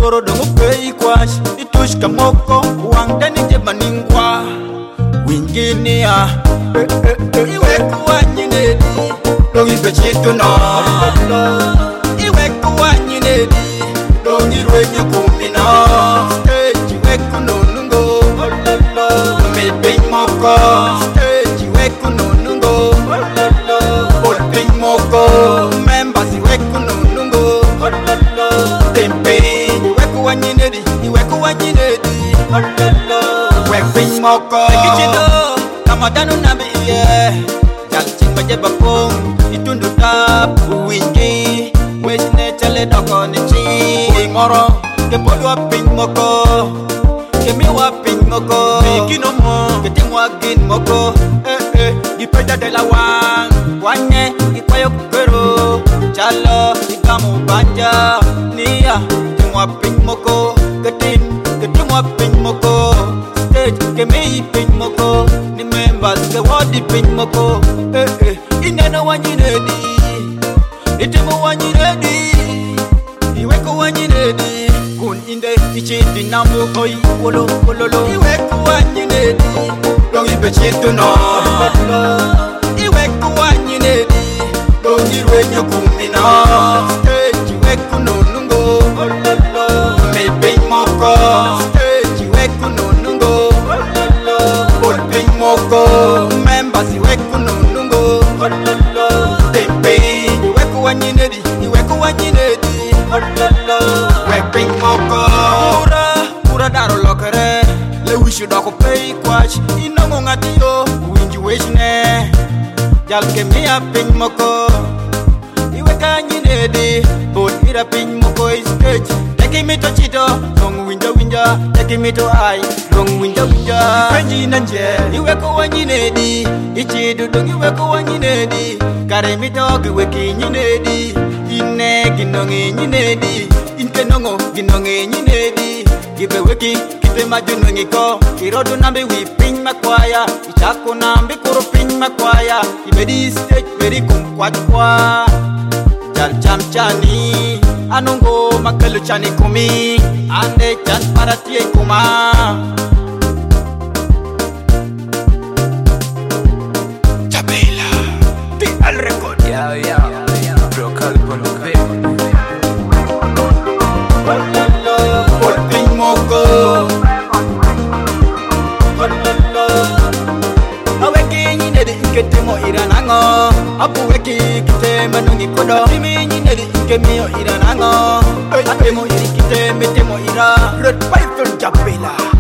luoro dongo pei kwash itush kamoko wang dani jemaningwa winginia iwe kuwanyinedi dongi bechitu no iwe kuwanyinedi dongi rwenye kumina stage iwe kunonungo me pei moko stage iwe kunonungo pei moko members iwe kunonungo campaign iwe kuwanyinedi iwe pei moko kichido kamadanu nabi iye jalchin baje bakong itundu tap wingi wesne chale doko ne chi ngoro ke polwa pei moko ke miwa pei moko kino mo ke timwa gin moko gipeda de la wanye ikwayo kero chalo ikamu banja niya timwa pei moko ke timwa pei moko stage ke mei pei moko ni members ke wadi pei moko ineno wanyinedi itimo wanyinedi iweko wanyinedi kun inde ichindi namu hoi wolo iweko wanyinedi dongi bechitu no iweko wanyinedi dongi rwenye kumina stage iweko nonungo me pei moko stage iweko nonungo pei moko members iweko nonungo campaign iweko wanyinedi pei moko ura daro lokere le wishu doko pei kwash inongo ngatiyo winji weshne jalke mia pei moko iweka nyinedi bot ira pei moko stage take me to chito long winja take me to ai long winja penji nanje iweko wanyinedi ichidu dong iweko wanyinedi kare mi dog weki nyinedi ine ginongi nyinedi inte nongo ginongi nyinedi gibe weki kite majuno ngiko kirodu nambe wi pin makwaya ichako nambe kuro pin makwaya ibedi stage beri kumkwatwa jal jam chani anongo makalu chani kumi ande chan paratie kuma Chabela ti al record ya brocal polo ve por pei moko aweki nyinedi iketemo iranango apu weki kiteme nungi kodo timi nyinedi ikemio iranango atemo iri kiteme temo ira red python Chabela